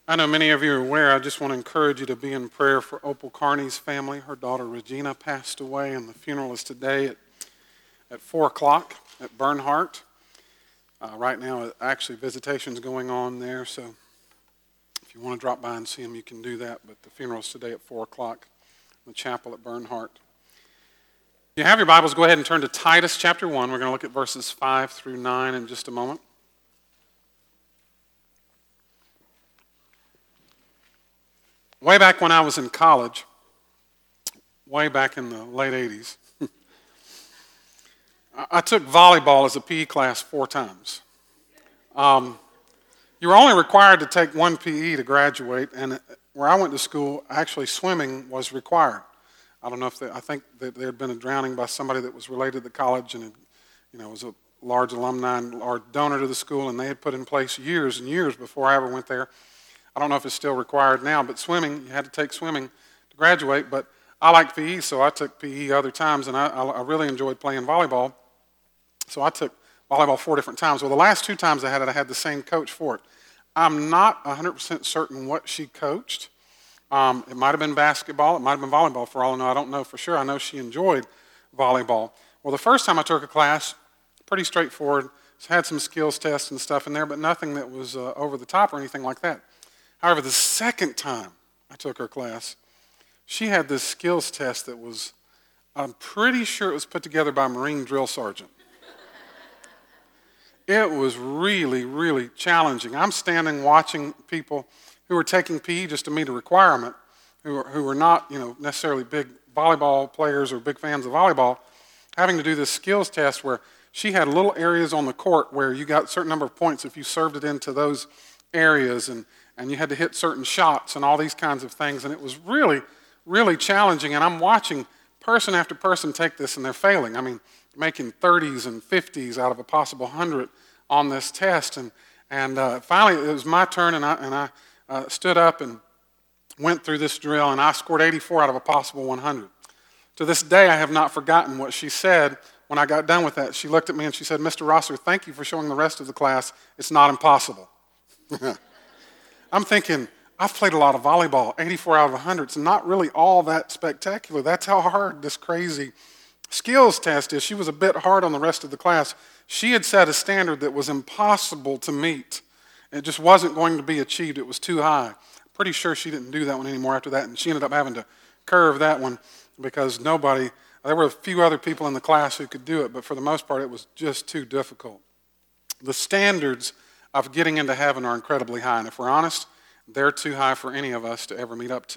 I know many of you are aware. I just want to encourage you to be in prayer for Opal Carney's family. Her daughter Regina passed away, and the funeral is today at 4 o'clock at Bernhardt. Right now, actually, visitation's going on there, so if you want to drop by and see him, you can do that. But the funeral is today at 4 o'clock in the chapel at Bernhardt. If you have your Bibles, go ahead and turn to Titus chapter 1. We're going to look at verses 5 through 9 in just a moment. Way back when I was in college, way back in the late 80s, I took volleyball as a PE class 4 times. You were only required to take one PE to graduate, and where I went to school, actually swimming was required. I don't know if I think that there had been a drowning by somebody that was related to the college and was a large alumni and large donor to the school, and they had put in place years and years before I ever went there. I don't know if it's still required now, but swimming, you had to take swimming to graduate. But I liked PE, so I took PE other times, and I really enjoyed playing volleyball. So I took volleyball 4 different times. Well, the last 2 times I had the same coach for it. I'm not 100% certain what she coached. It might have been basketball. It might have been volleyball for all I know. I don't know for sure. I know she enjoyed volleyball. Well, the first time I took a class, pretty straightforward. Had some skills tests and stuff in there, but nothing that was over the top or anything like that. However, the second time I took her class, she had this skills test that was, I'm pretty sure it was put together by a Marine drill sergeant. It was really, really challenging. I'm standing watching people who were taking PE just to meet a requirement, who were not, necessarily big volleyball players or big fans of volleyball, having to do this skills test where she had little areas on the court where you got a certain number of points if you served it into those areas, and you had to hit certain shots and all these kinds of things, and it was really, really challenging. And I'm watching person after person take this, and they're failing. I mean, making 30s and 50s out of a possible 100 on this test. And finally, it was my turn, and I stood up and went through this drill, and I scored 84 out of a possible 100. To this day, I have not forgotten what she said when I got done with that. She looked at me and she said, "Mr. Rosser, thank you for showing the rest of the class it's not impossible." I'm thinking, I've played a lot of volleyball, 84 out of 100. It's not really all that spectacular. That's how hard this crazy skills test is. She was a bit hard on the rest of the class. She had set a standard that was impossible to meet. It just wasn't going to be achieved. It was too high. Pretty sure she didn't do that one anymore after that, and she ended up having to curve that one because there were a few other people in the class who could do it, but for the most part, it was just too difficult. The standards of getting into heaven are incredibly high, and if we're honest, they're too high for any of us to ever meet up to.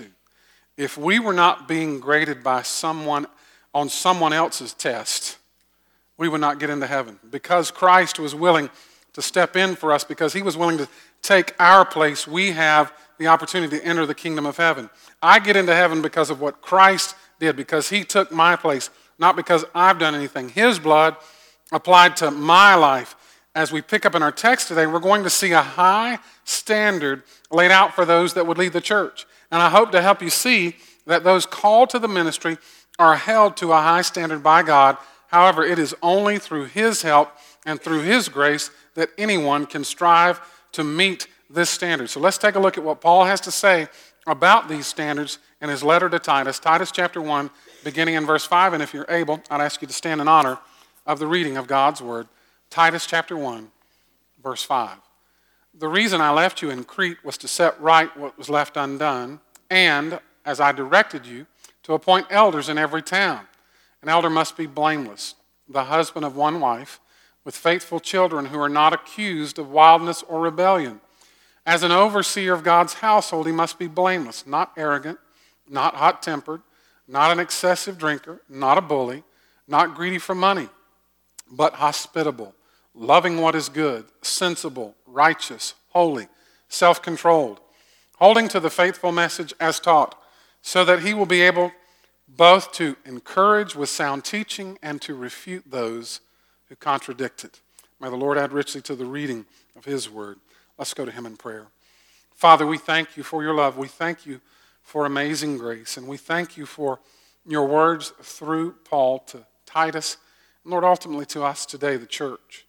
If we were not being graded by someone on someone else's test, we would not get into heaven. Because Christ was willing to step in for us, because he was willing to take our place, we have the opportunity to enter the kingdom of heaven. I get into heaven because of what Christ did, because he took my place, not because I've done anything. His blood applied to my life. As we pick up in our text today, we're going to see a high standard laid out for those that would lead the church. And I hope to help you see that those called to the ministry are held to a high standard by God. However, it is only through his help and through his grace that anyone can strive to meet this standard. So let's take a look at what Paul has to say about these standards in his letter to Titus. Titus chapter 1, beginning in verse 5. And if you're able, I'd ask you to stand in honor of the reading of God's word. Titus chapter 1, verse 5. "The reason I left you in Crete was to set right what was left undone, and, as I directed you, to appoint elders in every town. An elder must be blameless, the husband of one wife, with faithful children who are not accused of wildness or rebellion. As an overseer of God's household, he must be blameless, not arrogant, not hot-tempered, not an excessive drinker, not a bully, not greedy for money, but hospitable, loving what is good, sensible, righteous, holy, self-controlled, holding to the faithful message as taught, so that he will be able both to encourage with sound teaching and to refute those who contradict it." May the Lord add richly to the reading of his word. Let's go to him in prayer. Father, we thank you for your love. We thank you for amazing grace, and we thank you for your words through Paul to Titus, and Lord, ultimately to us today, the church.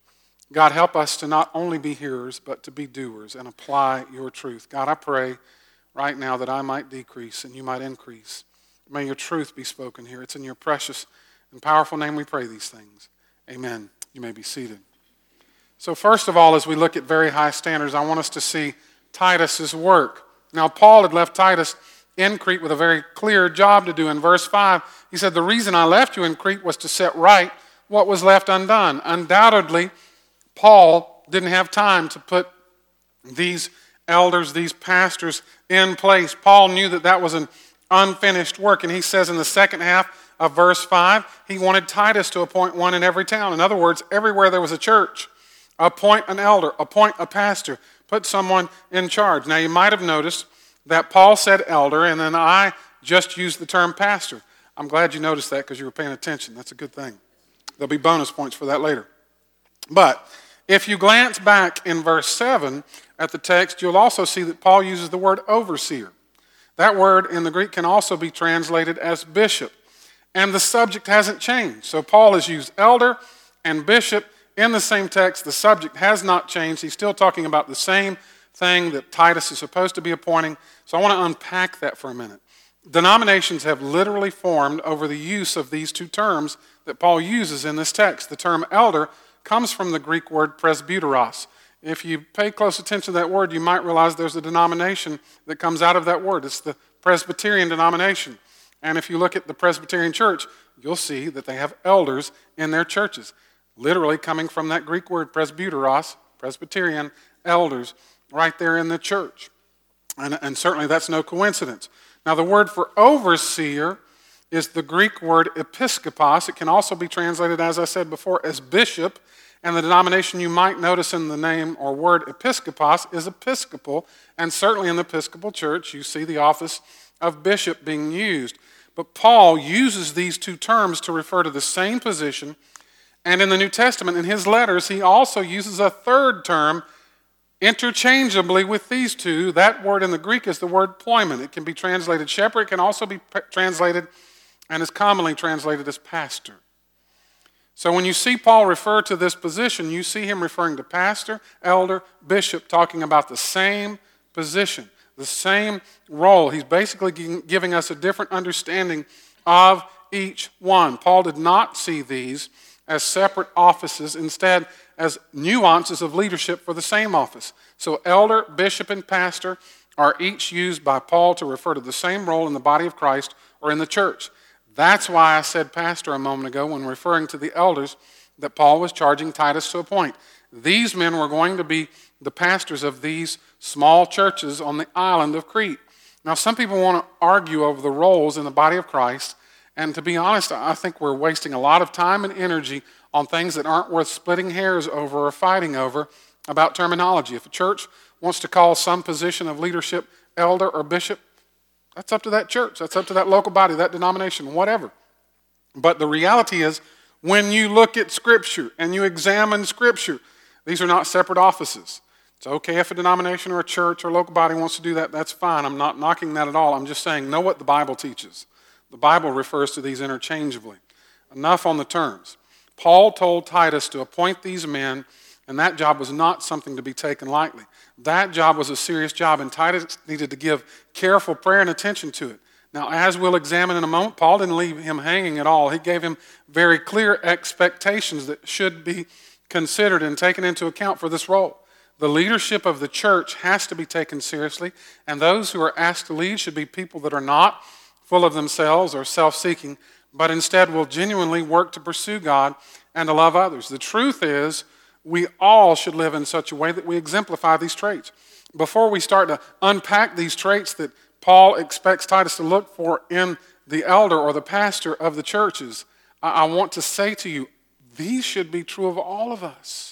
God, help us to not only be hearers, but to be doers and apply your truth. God, I pray right now that I might decrease and you might increase. May your truth be spoken here. It's in your precious and powerful name we pray these things. Amen. You may be seated. So first of all, as we look at very high standards, I want us to see Titus's work. Now, Paul had left Titus in Crete with a very clear job to do. In verse 5, he said, the reason I left you in Crete was to set right what was left undone. Undoubtedly, Paul didn't have time to put these elders, these pastors in place. Paul knew that that was an unfinished work, and he says in the second half of verse 5, he wanted Titus to appoint one in every town. In other words, everywhere there was a church, appoint an elder, appoint a pastor, put someone in charge. Now, you might have noticed that Paul said elder, and then I just used the term pastor. I'm glad you noticed that because you were paying attention. That's a good thing. There'll be bonus points for that later. But if you glance back in verse 7 at the text, you'll also see that Paul uses the word overseer. That word in the Greek can also be translated as bishop. And the subject hasn't changed. So Paul has used elder and bishop in the same text. The subject has not changed. He's still talking about the same thing that Titus is supposed to be appointing. So I want to unpack that for a minute. Denominations have literally formed over the use of these two terms that Paul uses in this text. The term elder comes from the Greek word presbyteros. If you pay close attention to that word, you might realize there's a denomination that comes out of that word. It's the Presbyterian denomination. And if you look at the Presbyterian church, you'll see that they have elders in their churches, literally coming from that Greek word presbyteros, Presbyterian elders, right there in the church. And certainly that's no coincidence. Now, the word for overseer is the Greek word episkopos. It can also be translated, as I said before, as bishop. And the denomination you might notice in the name or word episkopos is Episcopal. And certainly in the Episcopal Church, you see the office of bishop being used. But Paul uses these two terms to refer to the same position. And in the New Testament, in his letters, he also uses a third term interchangeably with these two. That word in the Greek is the word ploimen. It can be translated shepherd. It can also be translated and is commonly translated as pastor. So when you see Paul refer to this position, you see him referring to pastor, elder, bishop, talking about the same position, the same role. He's basically giving us a different understanding of each one. Paul did not see these as separate offices, instead as nuances of leadership for the same office. So elder, bishop, and pastor are each used by Paul to refer to the same role in the body of Christ or in the church. That's why I said pastor a moment ago when referring to the elders that Paul was charging Titus to appoint. These men were going to be the pastors of these small churches on the island of Crete. Now, some people want to argue over the roles in the body of Christ, and to be honest, I think we're wasting a lot of time and energy on things that aren't worth splitting hairs over or fighting over about terminology. If a church wants to call some position of leadership elder or bishop, that's up to that church. That's up to that local body, that denomination, whatever. But the reality is, when you look at Scripture and you examine Scripture, these are not separate offices. It's okay if a denomination or a church or local body wants to do that. That's fine. I'm not knocking that at all. I'm just saying, know what the Bible teaches. The Bible refers to these interchangeably. Enough on the terms. Paul told Titus to appoint these men, and that job was not something to be taken lightly. That job was a serious job, and Titus needed to give careful prayer and attention to it. Now, as we'll examine in a moment, Paul didn't leave him hanging at all. He gave him very clear expectations that should be considered and taken into account for this role. The leadership of the church has to be taken seriously, and those who are asked to lead should be people that are not full of themselves or self-seeking, but instead will genuinely work to pursue God and to love others. The truth is, we all should live in such a way that we exemplify these traits. Before we start to unpack these traits that Paul expects Titus to look for in the elder or the pastor of the churches, I want to say to you, these should be true of all of us.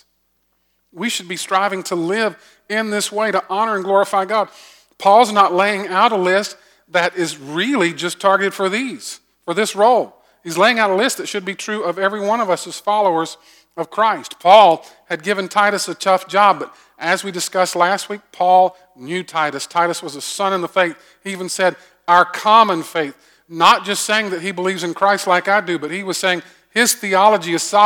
We should be striving to live in this way to honor and glorify God. Paul's not laying out a list that is really just targeted for this role. He's laying out a list that should be true of every one of us as followers of Christ. Paul had given Titus a tough job, but as we discussed last week, Paul knew Titus. Titus was a son in the faith. He even said, our common faith. Not just saying that he believes in Christ like I do, but he was saying his theology is solid.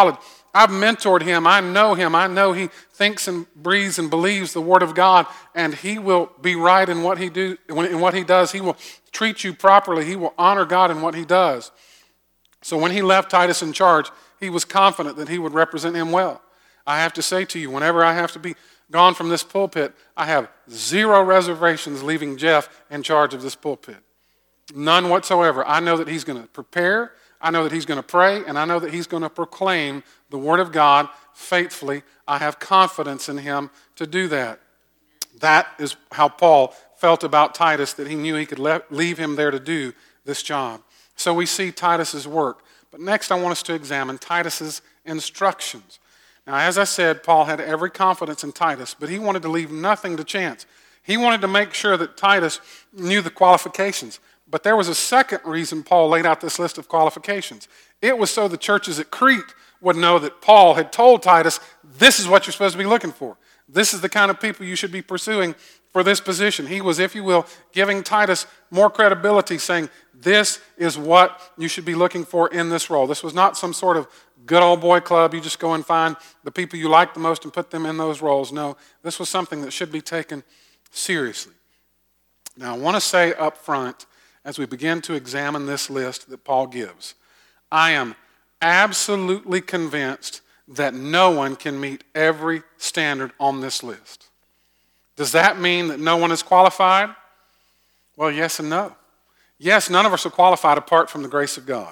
I've mentored him. I know him. I know he thinks and breathes and believes the Word of God, and he will be right in what he does. He will treat you properly. He will honor God in what he does. So when he left Titus in charge, he was confident that he would represent him well. I have to say to you, whenever I have to be gone from this pulpit, I have zero reservations leaving Jeff in charge of this pulpit. None whatsoever. I know that he's going to prepare, I know that he's going to pray, and I know that he's going to proclaim the Word of God faithfully. I have confidence in him to do that. That is how Paul felt about Titus, that he knew he could leave him there to do this job. So we see Titus's work. But next I want us to examine Titus's instructions. Now, as I said, Paul had every confidence in Titus, but he wanted to leave nothing to chance. He wanted to make sure that Titus knew the qualifications. But there was a second reason Paul laid out this list of qualifications. It was so the churches at Crete would know that Paul had told Titus, this is what you're supposed to be looking for. This is the kind of people you should be pursuing for this position. He was, if you will, giving Titus more credibility, saying, this is what you should be looking for in this role. This was not some sort of good old boy club. You just go and find the people you like the most and put them in those roles. No, this was something that should be taken seriously. Now, I want to say up front, as we begin to examine this list that Paul gives, I am absolutely convinced that no one can meet every standard on this list. Does that mean that no one is qualified? Well, yes and no. Yes, none of us are qualified apart from the grace of God.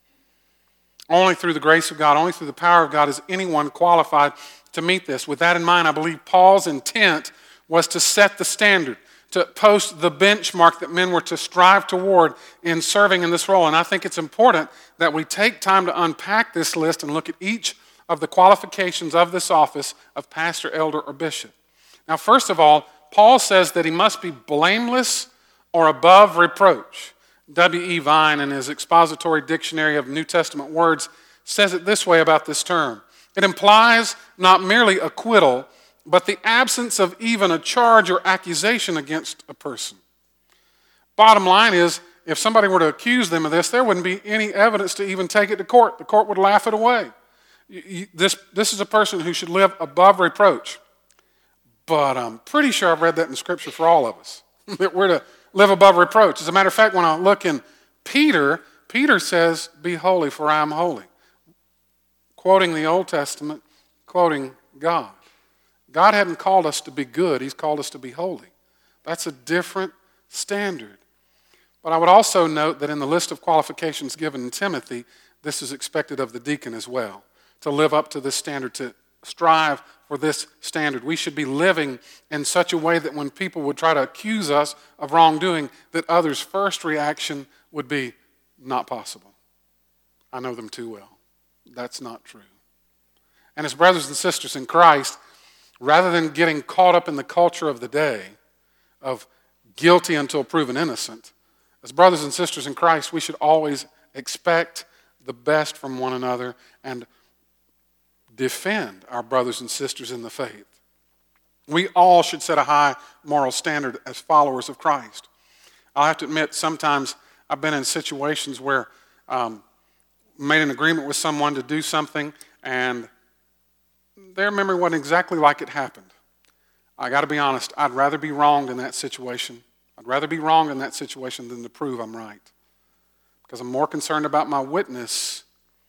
Only through the grace of God, only through the power of God is anyone qualified to meet this. With that in mind, I believe Paul's intent was to set the standard, to post the benchmark that men were to strive toward in serving in this role. And I think it's important that we take time to unpack this list and look at each of the qualifications of this office of pastor, elder, or bishop. Now, first of all, Paul says that he must be blameless or above reproach. W.E. Vine, in his expository dictionary of New Testament words, says it this way about this term. It implies not merely acquittal, but the absence of even a charge or accusation against a person. Bottom line is, if somebody were to accuse them of this, there wouldn't be any evidence to even take it to court. The court would laugh it away. This is a person who should live above reproach. But I'm pretty sure I've read that in Scripture for all of us, that we're to live above reproach. As a matter of fact, when I look in Peter says, be holy for I am holy. Quoting the Old Testament, quoting God. God hadn't called us to be good, he's called us to be holy. That's a different standard. But I would also note that in the list of qualifications given in Timothy, this is expected of the deacon as well, to live up to this standard, to strive for this standard. We should be living in such a way that when people would try to accuse us of wrongdoing, that others' first reaction would be, not possible. I know them too well. That's not true. And as brothers and sisters in Christ, rather than getting caught up in the culture of the day of guilty until proven innocent, as brothers and sisters in Christ, we should always expect the best from one another and defend our brothers and sisters in the faith. We all should set a high moral standard as followers of Christ. I'll have to admit, sometimes I've been in situations where made an agreement with someone to do something, and their memory wasn't exactly like it happened. I got to be honest, I'd rather be wronged in that situation. I'd rather be wronged in that situation than to prove I'm right. Because I'm more concerned about my witness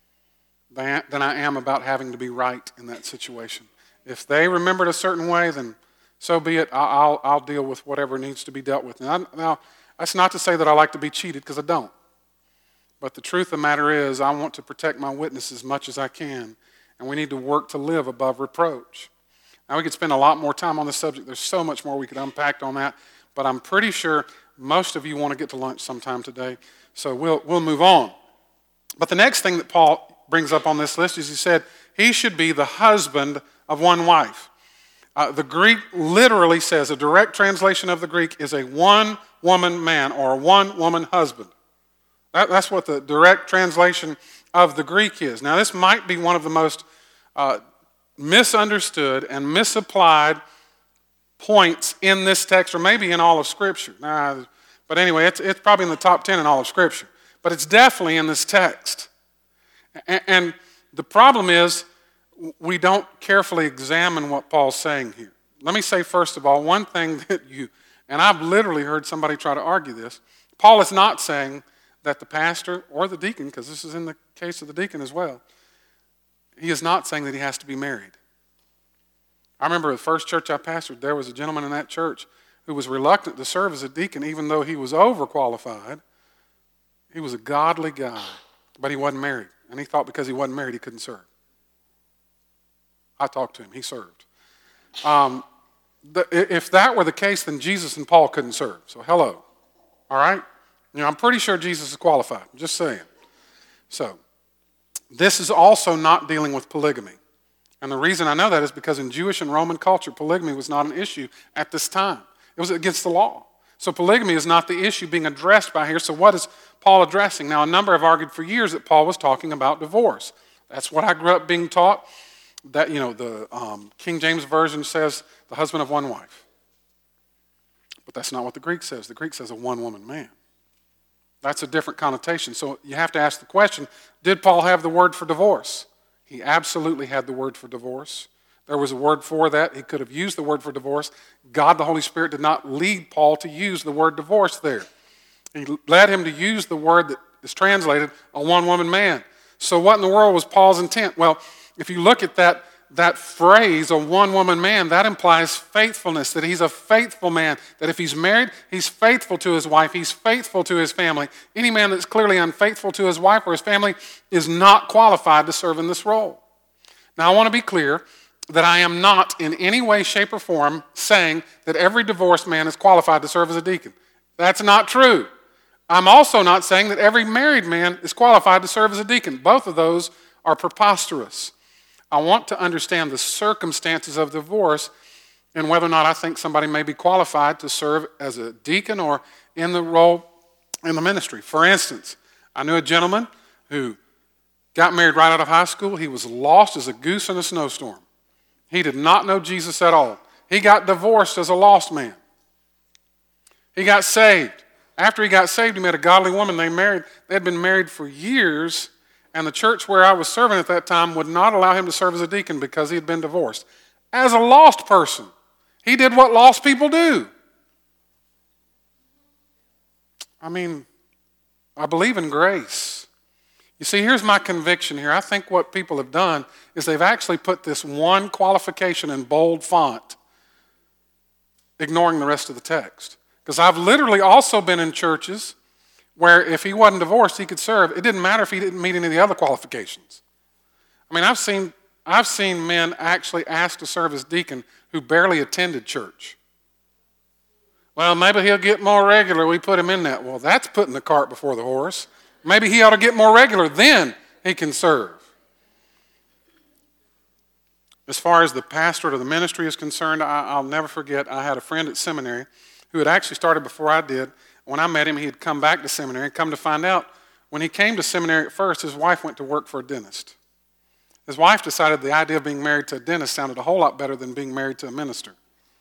than I am about having to be right in that situation. If they remembered a certain way, then so be it. I'll deal with whatever needs to be dealt with. Now, that's not to say that I like to be cheated, because I don't. But the truth of the matter is, I want to protect my witness as much as I can, and we need to work to live above reproach. Now, we could spend a lot more time on this subject. There's so much more we could unpack on that, but I'm pretty sure most of you want to get to lunch sometime today, so we'll move on. But the next thing that Paul brings up on this list is he said he should be the husband of one wife. The Greek literally says, a direct translation of the Greek is a one-woman man or a one-woman husband. That's what the direct translation of the Greek is. Now, this might be one of the most misunderstood and misapplied points in this text, or maybe in all of Scripture. But anyway, it's probably in the top 10 in all of Scripture. But it's definitely in this text. And the problem is, we don't carefully examine what Paul's saying here. Let me say, first of all, one thing that and I've literally heard somebody try to argue this, Paul is not saying that the pastor or the deacon, because this is in the case of the deacon as well, he is not saying that he has to be married. I remember the first church I pastored, there was a gentleman in that church who was reluctant to serve as a deacon even though he was overqualified. He was a godly guy, but he wasn't married. And he thought because he wasn't married, he couldn't serve. I talked to him. He served. If that were the case, then Jesus and Paul couldn't serve. So hello. All right? I'm pretty sure Jesus is qualified. I'm just saying. So this is also not dealing with polygamy. And the reason I know that is because in Jewish and Roman culture, polygamy was not an issue at this time. It was against the law. So polygamy is not the issue being addressed by here. So what is Paul addressing? Now, a number have argued for years that Paul was talking about divorce. That's what I grew up being taught. That, the King James Version says the husband of one wife. But that's not what the Greek says. The Greek says a one-woman man. That's a different connotation. So you have to ask the question, did Paul have the word for divorce? He absolutely had the word for divorce. There was a word for that. He could have used the word for divorce. God, the Holy Spirit, did not lead Paul to use the word divorce there. He led him to use the word that is translated a one-woman man. So what in the world was Paul's intent? Well, if you look at that phrase, a one-woman man, that implies faithfulness, that he's a faithful man, that if he's married, he's faithful to his wife, he's faithful to his family. Any man that's clearly unfaithful to his wife or his family is not qualified to serve in this role. Now, I want to be clear that I am not in any way, shape, or form saying that every divorced man is qualified to serve as a deacon. That's not true. I'm also not saying that every married man is qualified to serve as a deacon. Both of those are preposterous. I want to understand the circumstances of divorce and whether or not I think somebody may be qualified to serve as a deacon or in the role in the ministry. For instance, I knew a gentleman who got married right out of high school. He was lost as a goose in a snowstorm. He did not know Jesus at all. He got divorced as a lost man. He got saved. After he got saved, he met a godly woman they married. They had been married for years. And the church where I was serving at that time would not allow him to serve as a deacon because he had been divorced. As a lost person, he did what lost people do. I believe in grace. You see, here's my conviction here. I think what people have done is they've actually put this one qualification in bold font, ignoring the rest of the text. Because I've literally also been in churches where if he wasn't divorced, he could serve. It didn't matter if he didn't meet any of the other qualifications. I've seen men actually asked to serve as deacon who barely attended church. Well, maybe he'll get more regular. We put him in that. Well, that's putting the cart before the horse. Maybe he ought to get more regular, then he can serve. As far as the pastorate or the ministry is concerned, I'll never forget, I had a friend at seminary who had actually started before I did. When I met him, he had come back to seminary and come to find out, when he came to seminary at first, his wife went to work for a dentist. His wife decided the idea of being married to a dentist sounded a whole lot better than being married to a minister.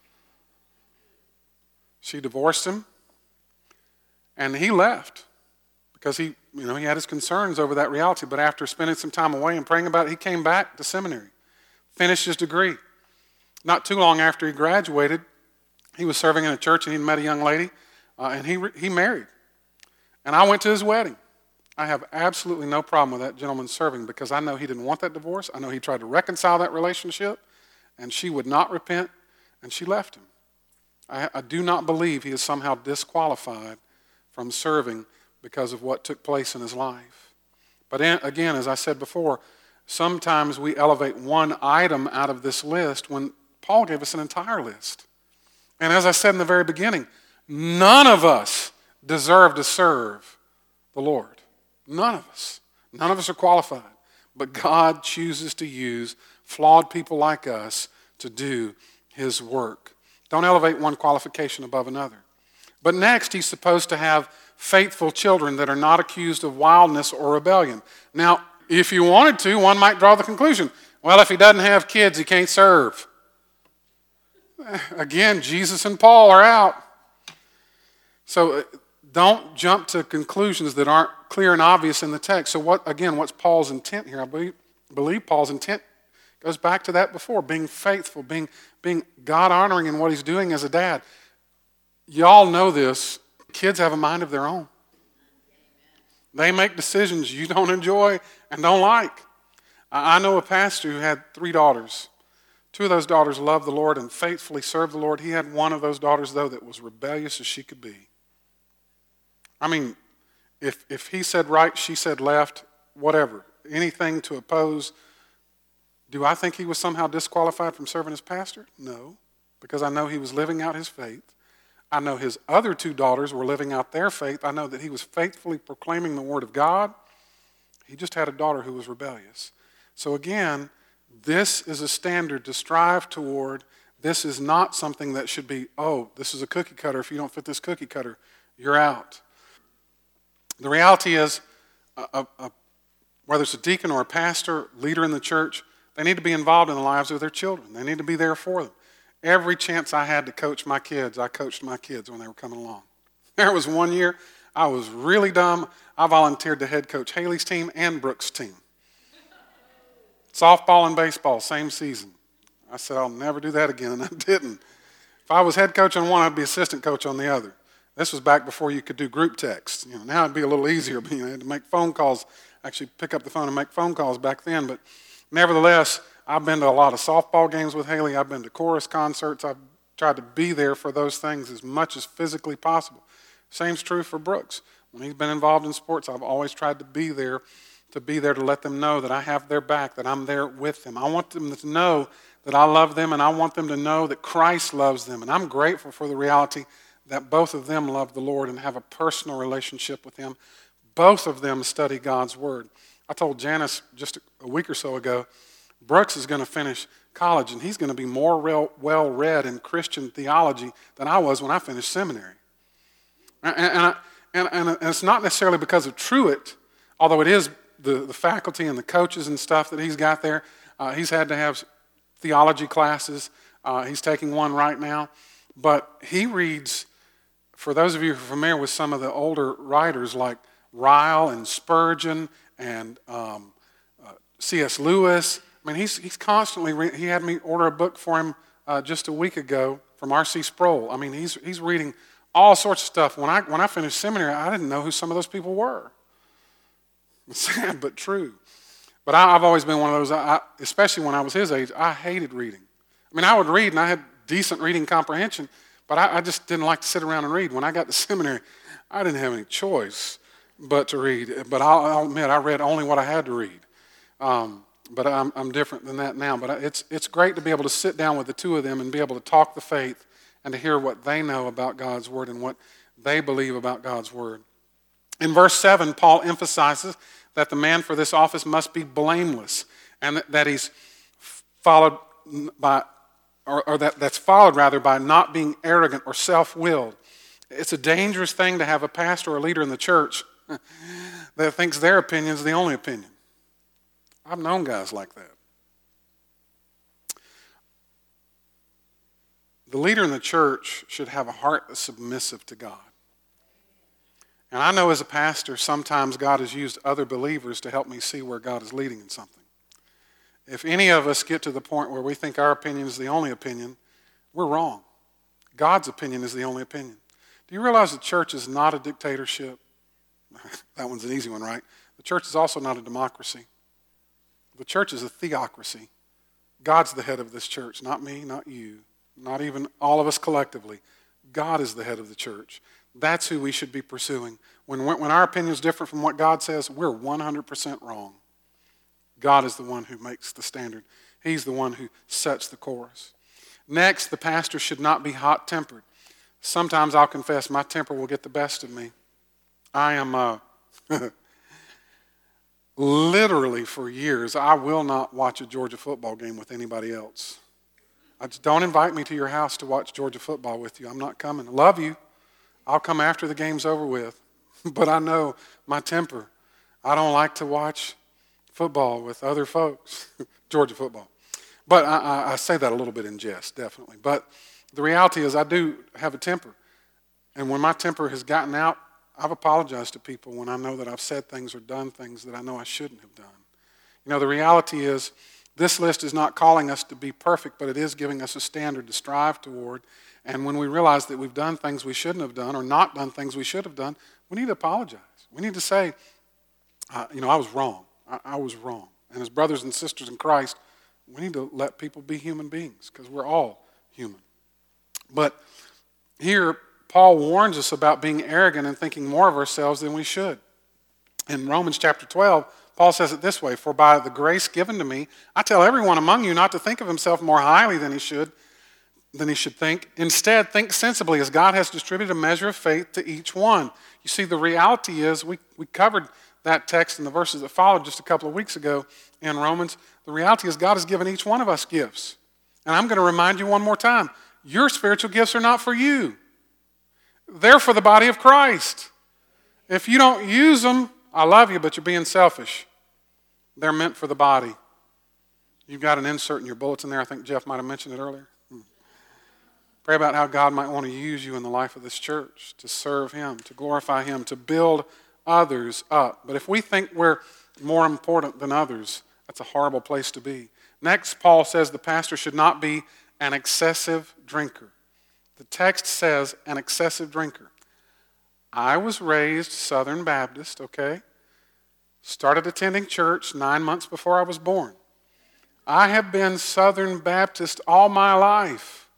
She divorced him, and he left because he had his concerns over that reality. But after spending some time away and praying about it, he came back to seminary, finished his degree. Not too long after he graduated, he was serving in a church, and he met a young lady. And he married. And I went to his wedding. I have absolutely no problem with that gentleman serving because I know he didn't want that divorce. I know he tried to reconcile that relationship, and she would not repent, and she left him. I do not believe he is somehow disqualified from serving because of what took place in his life. But again, as I said before, sometimes we elevate one item out of this list when Paul gave us an entire list. And as I said in the very beginning, none of us deserve to serve the Lord. None of us. None of us are qualified. But God chooses to use flawed people like us to do his work. Don't elevate one qualification above another. But next, he's supposed to have faithful children that are not accused of wildness or rebellion. Now, if you wanted to, one might draw the conclusion, well, if he doesn't have kids, he can't serve. Again, Jesus and Paul are out. So don't jump to conclusions that aren't clear and obvious in the text. So what's Paul's intent here? I believe Paul's intent Goes back to that before, being faithful, being God-honoring in what he's doing as a dad. Y'all know this. Kids have a mind of their own. They make decisions you don't enjoy and don't like. I know a pastor who had 3 daughters. 2 of those daughters loved the Lord and faithfully served the Lord. He had one of those daughters, though, that was rebellious as she could be. I mean, if he said right, she said left, whatever, anything to oppose. Do I think he was somehow disqualified from serving as pastor? No, because I know he was living out his faith. I know his other 2 daughters were living out their faith. I know that he was faithfully proclaiming the word of God. He just had a daughter who was rebellious. So again, this is a standard to strive toward. This is not something that should be, oh, this is a cookie cutter. If you don't fit this cookie cutter, you're out. The reality is, whether it's a deacon or a pastor, leader in the church, they need to be involved in the lives of their children. They need to be there for them. Every chance I had to coach my kids, I coached my kids when they were coming along. There was one year I was really dumb. I volunteered to head coach Haley's team and Brooks' team. Softball and baseball, same season. I said, I'll never do that again, and I didn't. If I was head coach on one, I'd be assistant coach on the other. This was back before you could do group text. Now it'd be a little easier, but I had to make phone calls, actually pick up the phone and make phone calls back then. But nevertheless, I've been to a lot of softball games with Haley. I've been to chorus concerts. I've tried to be there for those things as much as physically possible. Same's true for Brooks. When he's been involved in sports, I've always tried to be there to let them know that I have their back, that I'm there with them. I want them to know that I love them, and I want them to know that Christ loves them. And I'm grateful for the reality that both of them love the Lord and have a personal relationship with him. Both of them study God's word. I told Janice just a week or so ago, Brooks is going to finish college, and he's going to be more well-read in Christian theology than I was when I finished seminary. And it's not necessarily because of Truett, although it is the faculty and the coaches and stuff that he's got there. He's had to have theology classes. He's taking one right now. But he reads, for those of you who are familiar with some of the older writers like Ryle and Spurgeon and C.S. Lewis, I mean, he's constantly he had me order a book for him just a week ago from R.C. Sproul. I mean, he's reading all sorts of stuff. When I finished seminary, I didn't know who some of those people were. It's sad but true. But I've always been one of those, especially when I was his age, I hated reading. I mean, I would read, and I had decent reading comprehension, but I just didn't like to sit around and read. When I got to seminary, I didn't have any choice but to read. But I'll admit, I read only what I had to read. But I'm different than that now. But it's great to be able to sit down with the 2 of them and be able to talk the faith and to hear what they know about God's word and what they believe about God's word. In verse 7, Paul emphasizes that the man for this office must be blameless, and that he's followed by, or that's followed rather by not being arrogant or self-willed. It's a dangerous thing to have a pastor or a leader in the church that thinks their opinion is the only opinion. I've known guys like that. The leader in the church should have a heart that's submissive to God. And I know as a pastor, sometimes God has used other believers to help me see where God is leading in something. If any of us get to the point where we think our opinion is the only opinion, we're wrong. God's opinion is the only opinion. Do you realize the church is not a dictatorship? That one's an easy one, right? The church is also not a democracy. The church is a theocracy. God's the head of this church, not me, not you, not even all of us collectively. God is the head of the church. That's who we should be pursuing. When our opinion is different from what God says, we're 100% wrong. God is the one who makes the standard. He's the one who sets the course. Next, the pastor should not be hot-tempered. Sometimes I'll confess my temper will get the best of me. I am literally for years, I will not watch a Georgia football game with anybody else. Don't invite me to your house to watch Georgia football with you. I'm not coming. I love you. I'll come after the game's over with. But I know my temper. I don't like to watch football with other folks, Georgia football. But I say that a little bit in jest, definitely. But the reality is I do have a temper. And when my temper has gotten out, I've apologized to people when I know that I've said things or done things that I know I shouldn't have done. You know, the reality is This list is not calling us to be perfect, but it is giving us a standard to strive toward. And when we realize that we've done things we shouldn't have done or not done things we should have done, we need to apologize. We need to say, I was wrong. I was wrong. And as brothers and sisters in Christ, we need to let people be human beings because we're all human. But here, Paul warns us about being arrogant and thinking more of ourselves than we should. In Romans chapter 12, Paul says it this way, "For by the grace given to me, I tell everyone among you not to think of himself more highly than he should think. Instead, think sensibly as God has distributed a measure of faith to each one." You see, the reality is, we covered that text in the verses that followed just a couple of weeks ago in Romans. The reality is God has given each one of us gifts. And I'm going to remind you one more time, your spiritual gifts are not for you. They're for the body of Christ. If you don't use them, I love you, but you're being selfish. They're meant for the body. You've got an insert in your bulletin there. I think Jeff might have mentioned it earlier. Pray about how God might want to use you in the life of this church to serve Him, to glorify Him, to build others up. But if we think we're more important than others, that's a horrible place to be. Next, Paul says the pastor should not be an excessive drinker. The text says an excessive drinker. I was raised Southern Baptist, okay? Started attending church 9 months before I was born. I have been Southern Baptist all my life.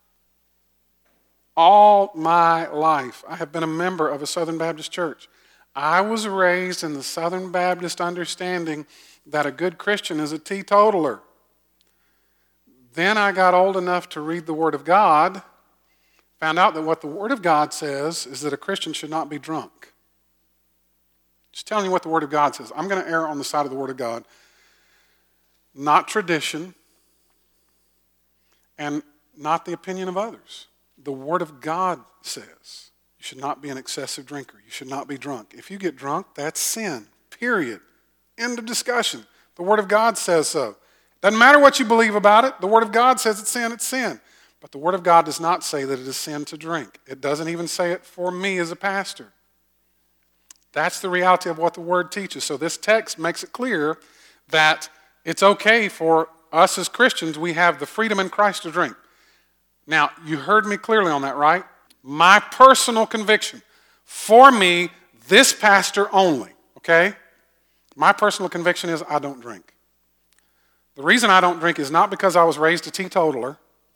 All my life. I have been a member of a Southern Baptist church. I was raised in the Southern Baptist understanding that a good Christian is a teetotaler. Then I got old enough to read the Word of God, found out that what the Word of God says is that a Christian should not be drunk. Just telling you what the Word of God says. I'm going to err on the side of the Word of God. Not tradition and not the opinion of others. The Word of God says you should not be an excessive drinker. You should not be drunk. If you get drunk, that's sin. Period. End of discussion. The Word of God says so. Doesn't matter what you believe about it. The Word of God says it's sin, it's sin. But the Word of God does not say that it is sin to drink. It doesn't even say it for me as a pastor. That's the reality of what the Word teaches. So this text makes it clear that it's okay for us as Christians, we have the freedom in Christ to drink. Now, you heard me clearly on that, right? My personal conviction, for me, this pastor only, okay? My personal conviction is I don't drink. The reason I don't drink is not because I was raised a teetotaler.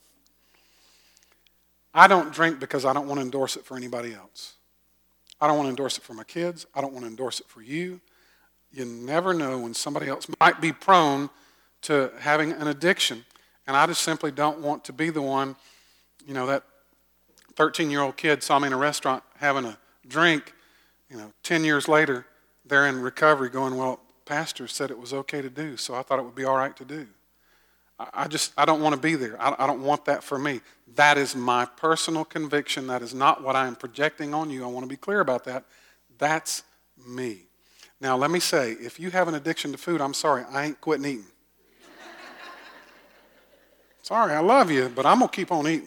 I don't drink because I don't want to endorse it for anybody else. I don't want to endorse it for my kids. I don't want to endorse it for you. You never know when somebody else might be prone to having an addiction. And I just simply don't want to be the one, that 13-year-old kid saw me in a restaurant having a drink. 10 years later, they're in recovery going, well, pastor said it was okay to do, so I thought it would be all right to do. I don't want to be there. I don't want that for me. That is my personal conviction. That is not what I am projecting on you. I want to be clear about that. That's me. Now, let me say, if you have an addiction to food, I'm sorry, I ain't quitting eating. Sorry, I love you, but I'm going to keep on eating.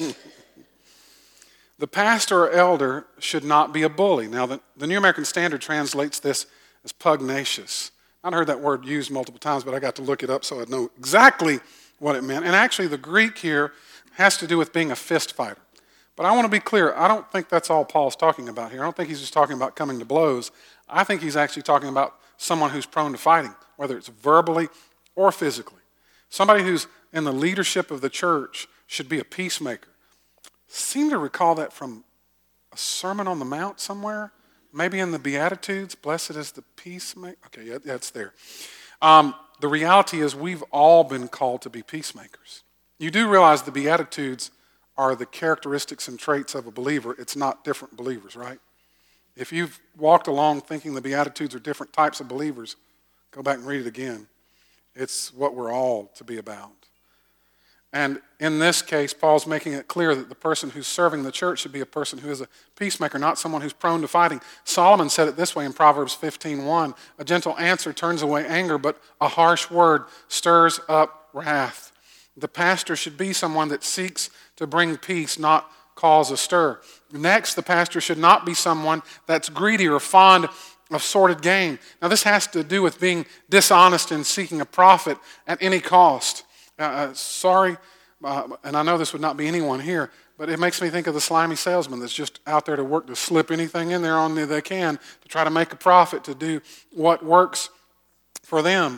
The pastor or elder should not be a bully. Now, the New American Standard translates this as pugnacious. I'd heard that word used multiple times, but I got to look it up so I'd know exactly what it meant. And actually, the Greek here has to do with being a fist fighter. But I want to be clear, I don't think that's all Paul's talking about here. I don't think he's just talking about coming to blows. I think he's actually talking about someone who's prone to fighting, whether it's verbally or physically. Somebody who's in the leadership of the church should be a peacemaker. Seem to recall that from a Sermon on the Mount somewhere, maybe in the Beatitudes, blessed is the peacemaker. Okay, yeah, it's there. The reality is we've all been called to be peacemakers. You do realize the Beatitudes are the characteristics and traits of a believer. It's not different believers, right? If you've walked along thinking the Beatitudes are different types of believers, go back and read it again. It's what we're all to be about. And in this case, Paul's making it clear that the person who's serving the church should be a person who is a peacemaker, not someone who's prone to fighting. Solomon said it this way in Proverbs 15:1, a gentle answer turns away anger, but a harsh word stirs up wrath. The pastor should be someone that seeks to bring peace, not cause a stir. Next, the pastor should not be someone that's greedy or fond of sordid gain. Now, this has to do with being dishonest and seeking a profit at any cost. Sorry, and I know this would not be anyone here, but it makes me think of the slimy salesman that's just out there to work to slip anything in there on they can to try to make a profit, to do what works for them.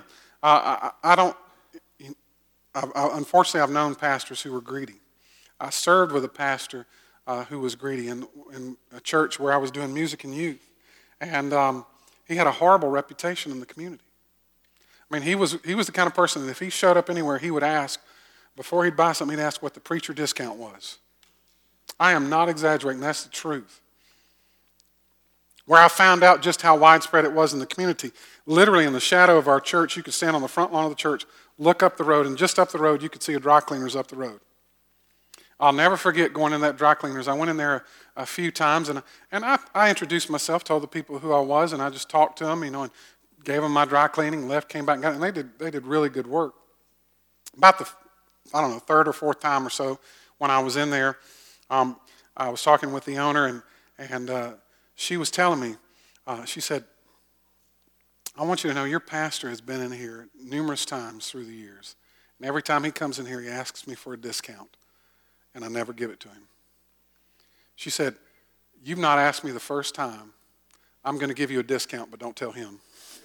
Unfortunately, I've known pastors who were greedy. I served with a pastor who was greedy in a church where I was doing music and youth. And he had a horrible reputation in the community. I mean, he was the kind of person that if he showed up anywhere, he would ask, before he'd buy something, he'd ask what the preacher discount was. I am not exaggerating. That's the truth. Where I found out just how widespread it was in the community, literally in the shadow of our church, you could stand on the front lawn of the church, look up the road, and just up the road, you could see a dry cleaner's up the road. I'll never forget going in that dry cleaner's. I went in there a few times, and I introduced myself, told the people who I was, and I just talked to them, and gave them my dry cleaning, left, came back, and got it, and they did really good work. About the, third or fourth time or so when I was in there, I was talking with the owner, and she was telling me, she said, I want you to know your pastor has been in here numerous times through the years, and every time he comes in here, he asks me for a discount. And I never give it to him. She said, you've not asked me the first time. I'm going to give you a discount, but don't tell him.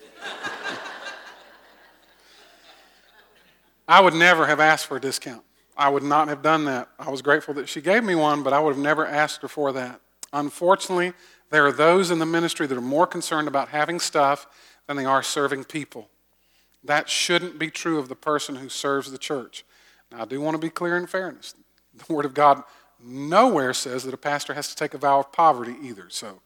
I would never have asked for a discount. I would not have done that. I was grateful that she gave me one, but I would have never asked her for that. Unfortunately, there are those in the ministry that are more concerned about having stuff than they are serving people. That shouldn't be true of the person who serves the church. Now, I do want to be clear in fairness. The Word of God nowhere says that a pastor has to take a vow of poverty either.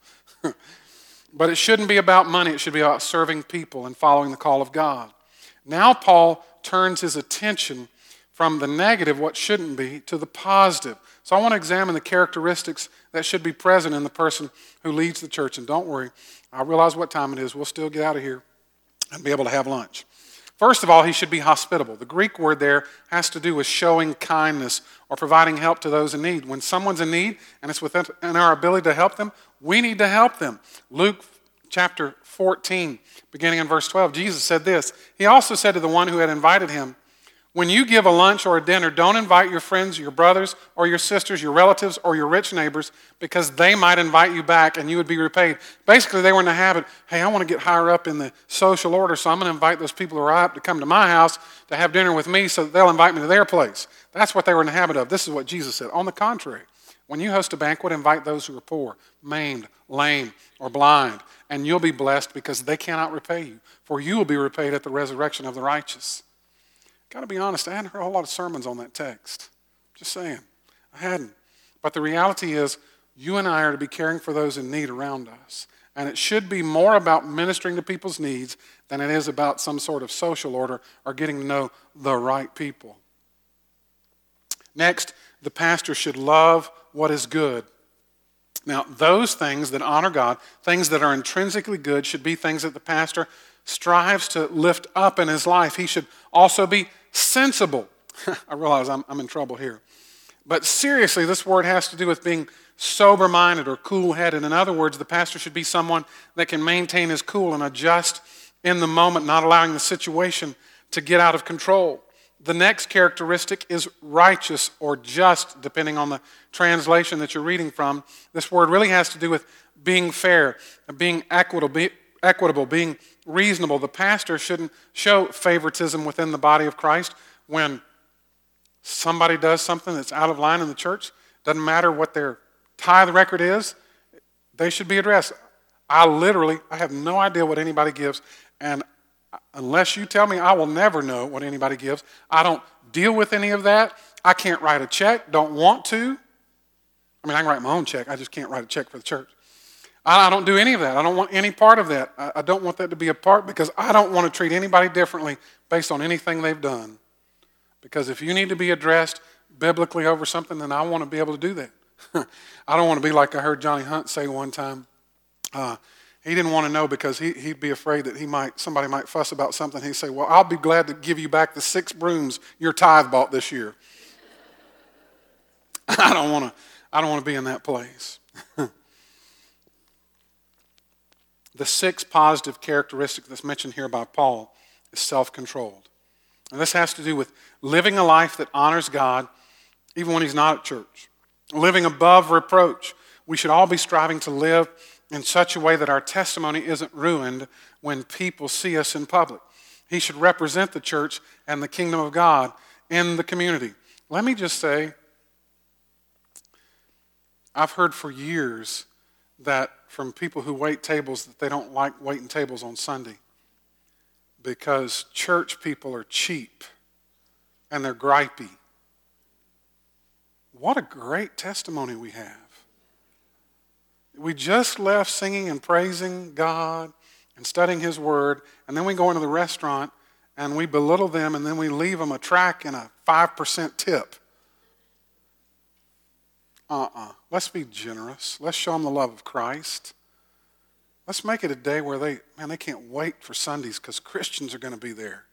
But it shouldn't be about money. It should be about serving people and following the call of God. Now Paul turns his attention from the negative, what shouldn't be, to the positive. So I want to examine the characteristics that should be present in the person who leads the church. And don't worry, I realize what time it is. We'll still get out of here and be able to have lunch. First of all, he should be hospitable. The Greek word there has to do with showing kindness or providing help to those in need. When someone's in need and it's within our ability to help them, we need to help them. Luke chapter 14, beginning in verse 12, Jesus said this. He also said to the one who had invited him, when you give a lunch or a dinner, don't invite your friends, your brothers, or your sisters, your relatives, or your rich neighbors, because they might invite you back and you would be repaid. Basically, they were in the habit, hey, I want to get higher up in the social order, so I'm going to invite those people who are up to come to my house to have dinner with me so that they'll invite me to their place. That's what they were in the habit of. This is what Jesus said. On the contrary, when you host a banquet, invite those who are poor, maimed, lame, or blind, and you'll be blessed because they cannot repay you, for you will be repaid at the resurrection of the righteous. Got to be honest, I hadn't heard a whole lot of sermons on that text. Just saying. I hadn't. But the reality is, you and I are to be caring for those in need around us. And it should be more about ministering to people's needs than it is about some sort of social order or getting to know the right people. Next, the pastor should love what is good. Now, those things that honor God, things that are intrinsically good, should be things that the pastor strives to lift up in his life. He should also be sensible. I realize I'm in trouble here. But seriously, this word has to do with being sober-minded or cool-headed. In other words, the pastor should be someone that can maintain his cool and adjust in the moment, not allowing the situation to get out of control. The next characteristic is righteous or just, depending on the translation that you're reading from. This word really has to do with being fair, being equitable, being reasonable. The pastor shouldn't show favoritism within the body of Christ. When somebody does something that's out of line in the church, doesn't matter what their tithe record is, they should be addressed. I have no idea what anybody gives, and unless you tell me, I will never know what anybody gives. I don't deal with any of that. I can't write a check, don't want to. I mean, I can write my own check. I just can't write a check for the church. I don't do any of that. I don't want any part of that. I don't want that to be a part because I don't want to treat anybody differently based on anything they've done. Because if you need to be addressed biblically over something, then I want to be able to do that. I don't want to be like I heard Johnny Hunt say one time. He didn't want to know because he'd be afraid that somebody might fuss about something. He'd say, well, I'll be glad to give you back the 6 brooms your tithe bought this year. I don't want to be in that place. The sixth positive characteristic that's mentioned here by Paul is self-controlled. And this has to do with living a life that honors God even when he's not at church. Living above reproach. We should all be striving to live in such a way that our testimony isn't ruined when people see us in public. He should represent the church and the kingdom of God in the community. Let me just say, I've heard for years that from people who wait tables that they don't like waiting tables on Sunday because church people are cheap and they're gripey. What a great testimony we have. We just left singing and praising God and studying His Word, and then we go into the restaurant and we belittle them, and then we leave them a tract and a 5% tip. Let's be generous. Let's show them the love of Christ. Let's make it a day where they can't wait for Sundays because Christians are going to be there.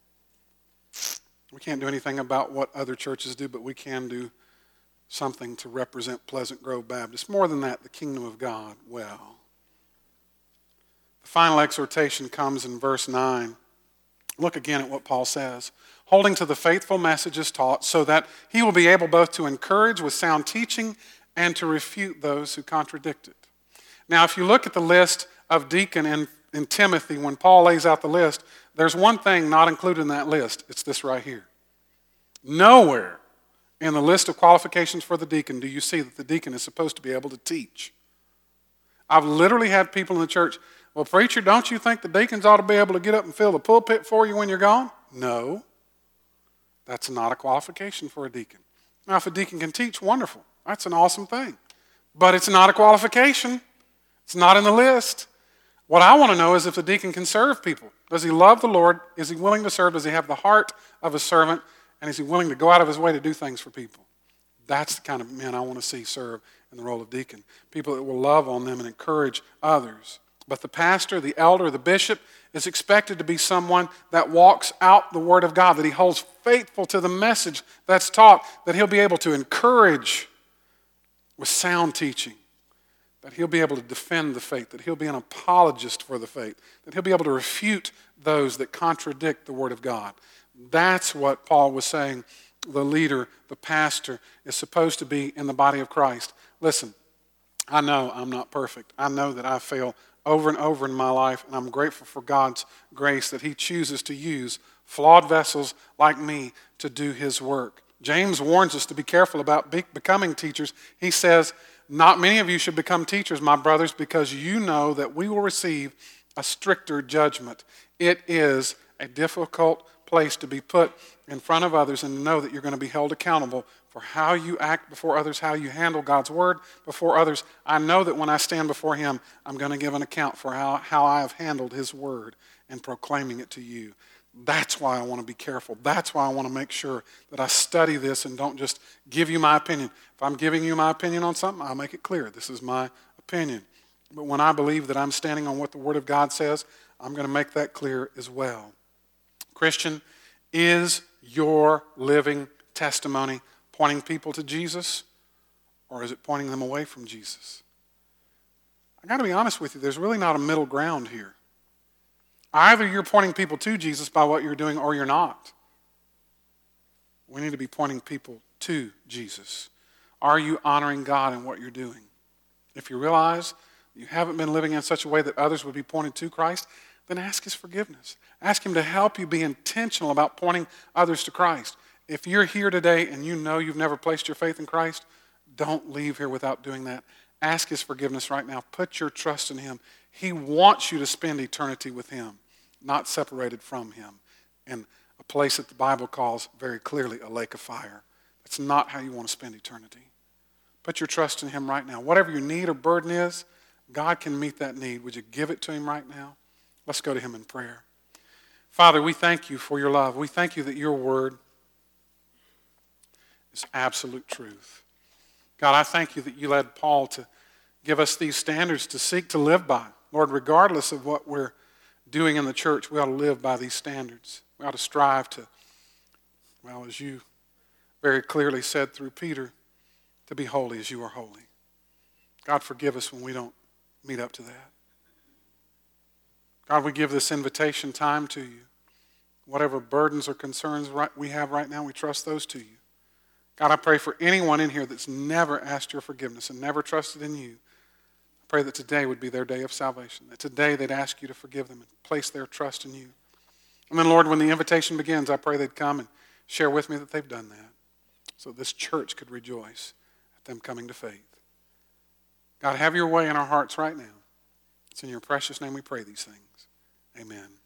We can't do anything about what other churches do, but we can do something to represent Pleasant Grove Baptist. More than that, the kingdom of God well. The final exhortation comes in verse 9. Look again at what Paul says. Holding to the faithful messages taught, so that he will be able both to encourage with sound teaching and to refute those who contradict it. Now, if you look at the list of deacon in Timothy, when Paul lays out the list, there's one thing not included in that list. It's this right here. Nowhere in the list of qualifications for the deacon do you see that the deacon is supposed to be able to teach. I've literally had people in the church, well, preacher, don't you think the deacons ought to be able to get up and fill the pulpit for you when you're gone? No. That's not a qualification for a deacon. Now, if a deacon can teach, wonderful. That's an awesome thing. But it's not a qualification. It's not in the list. What I want to know is if the deacon can serve people. Does he love the Lord? Is he willing to serve? Does he have the heart of a servant? And is he willing to go out of his way to do things for people? That's the kind of men I want to see serve in the role of deacon. People that will love on them and encourage others. But the pastor, the elder, the bishop is expected to be someone that walks out the word of God, that he holds faithful to the message that's taught, that he'll be able to encourage with sound teaching, that he'll be able to defend the faith, that he'll be an apologist for the faith, that he'll be able to refute those that contradict the word of God. That's what Paul was saying the leader, the pastor, is supposed to be in the body of Christ. Listen, I know I'm not perfect. I know that I fail over and over in my life, and I'm grateful for God's grace that He chooses to use flawed vessels like me to do His work. James warns us to be careful about becoming teachers. He says, not many of you should become teachers, my brothers, because you know that we will receive a stricter judgment. It is a difficult place to be put in front of others and know that you're going to be held accountable for how you act before others, how you handle God's word before others. I know that when I stand before Him, I'm going to give an account for how I have handled His word and proclaiming it to you. That's why I want to be careful. That's why I want to make sure that I study this and don't just give you my opinion. If I'm giving you my opinion on something, I'll make it clear. This is my opinion. But when I believe that I'm standing on what the Word of God says, I'm going to make that clear as well. Christian, is your living testimony pointing people to Jesus, or is it pointing them away from Jesus? I got to be honest with you, there's really not a middle ground here. Either you're pointing people to Jesus by what you're doing, or you're not. We need to be pointing people to Jesus. Are you honoring God in what you're doing? If you realize you haven't been living in such a way that others would be pointed to Christ, then ask His forgiveness. Ask Him to help you be intentional about pointing others to Christ. If you're here today and you know you've never placed your faith in Christ, don't leave here without doing that. Ask His forgiveness right now. Put your trust in Him. He wants you to spend eternity with Him, not separated from Him, in a place that the Bible calls very clearly a lake of fire. That's not how you want to spend eternity. Put your trust in Him right now. Whatever your need or burden is, God can meet that need. Would you give it to Him right now? Let's go to Him in prayer. Father, we thank You for Your love. We thank You that Your word is absolute truth. God, I thank You that You led Paul to give us these standards to seek to live by. Lord, regardless of what we're doing in the church, we ought to live by these standards. We ought to strive to, well, as You very clearly said through Peter, to be holy as You are holy. God, forgive us when we don't meet up to that. God, we give this invitation time to you. Whatever burdens or concerns we have right now, we trust those to you. God, I pray for anyone in here that's never asked your forgiveness and never trusted in you. I pray that today would be their day of salvation, that today they'd ask you to forgive them and place their trust in you. And then, Lord, when the invitation begins, I pray they'd come and share with me that they've done that so this church could rejoice at them coming to faith. God, have your way in our hearts right now. It's in your precious name we pray these things. Amen.